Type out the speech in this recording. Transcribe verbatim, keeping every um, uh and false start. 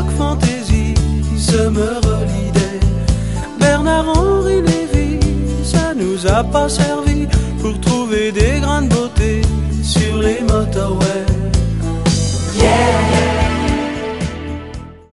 l'époque fantaisie se me relie. Bernard-Henri Lévy, ça nous a pas servi.